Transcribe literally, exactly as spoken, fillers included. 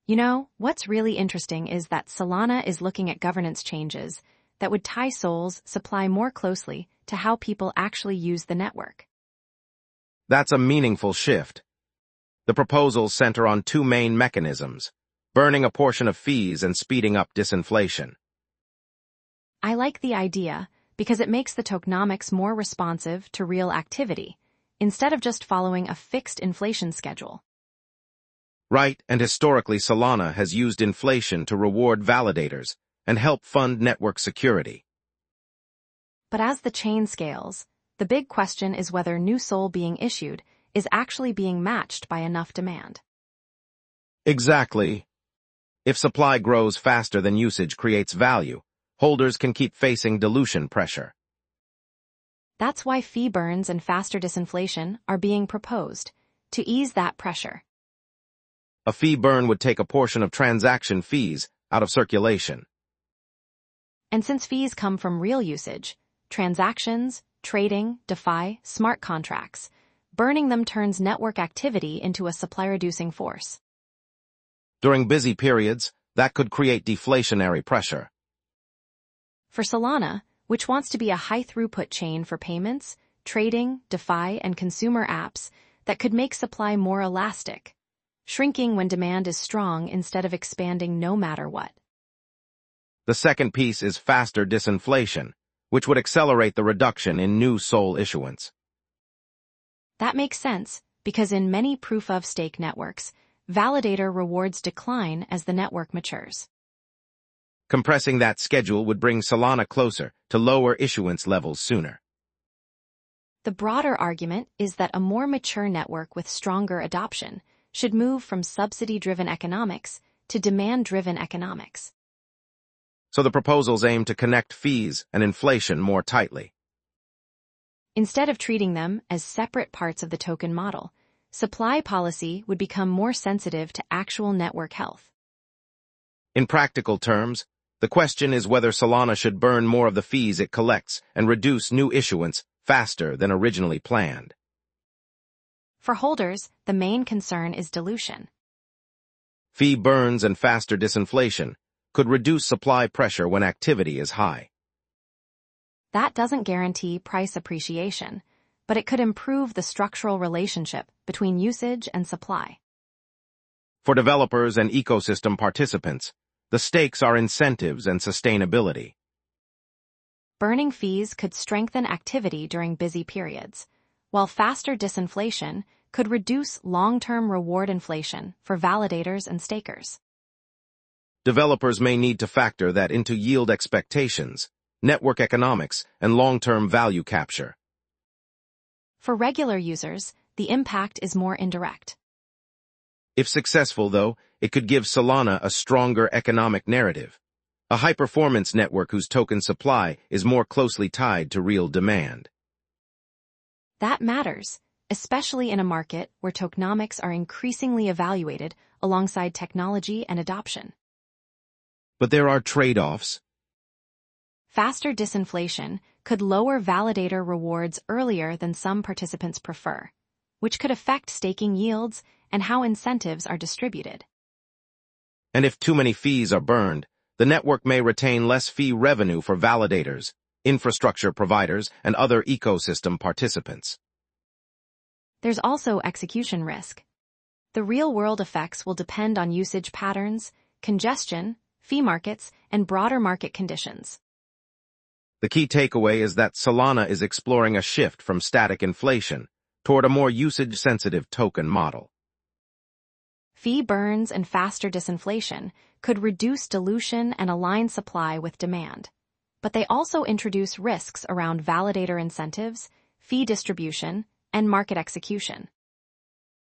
You know, what's really interesting is that Solana is looking at governance changes that would tie Sol's supply more closely to how people actually use the network. That's a meaningful shift. The proposals center on two main mechanisms: burning a portion of fees and speeding up disinflation. I like the idea because it makes the tokenomics more responsive to real activity, instead of just following a fixed inflation schedule. Right, and historically Solana has used inflation to reward validators and help fund network security. But as the chain scales, the big question is whether new Sol being issued is actually being matched by enough demand. Exactly. If supply grows faster than usage creates value, holders can keep facing dilution pressure. That's why fee burns and faster disinflation are being proposed, to ease that pressure. A fee burn would take a portion of transaction fees out of circulation. And since fees come from real usage, transactions, trading, DeFi, smart contracts, burning them turns network activity into a supply-reducing force. During busy periods, that could create deflationary pressure. For Solana, which wants to be a high-throughput chain for payments, trading, DeFi, and consumer apps that could make supply more elastic, shrinking when demand is strong instead of expanding no matter what. The second piece is faster disinflation, which would accelerate the reduction in new Sol issuance. That makes sense, because in many proof-of-stake networks, validator rewards decline as the network matures. Compressing that schedule would bring Solana closer to lower issuance levels sooner. The broader argument is that a more mature network with stronger adoption should move from subsidy-driven economics to demand-driven economics. So the proposals aim to connect fees and inflation more tightly. Instead of treating them as separate parts of the token model, supply policy would become more sensitive to actual network health. In practical terms, the question is whether Solana should burn more of the fees it collects and reduce new issuance faster than originally planned. For holders, the main concern is dilution. Fee burns and faster disinflation could reduce supply pressure when activity is high. That doesn't guarantee price appreciation, but it could improve the structural relationship between usage and supply. For developers and ecosystem participants, the stakes are incentives and sustainability. Burning fees could strengthen activity during busy periods, while faster disinflation could reduce long-term reward inflation for validators and stakers. Developers may need to factor that into yield expectations, network economics, and long-term value capture. For regular users, the impact is more indirect. If successful, though, it could give Solana a stronger economic narrative, a high-performance network whose token supply is more closely tied to real demand. That matters, especially in a market where tokenomics are increasingly evaluated alongside technology and adoption. But there are trade-offs. Faster disinflation could lower validator rewards earlier than some participants prefer, which could affect staking yields and how incentives are distributed. And if too many fees are burned, the network may retain less fee revenue for validators, infrastructure providers, and other ecosystem participants. There's also execution risk. The real-world effects will depend on usage patterns, congestion, fee markets, and broader market conditions. The key takeaway is that Solana is exploring a shift from static inflation toward a more usage-sensitive token model. Fee burns and faster disinflation could reduce dilution and align supply with demand, but they also introduce risks around validator incentives, fee distribution, and market execution.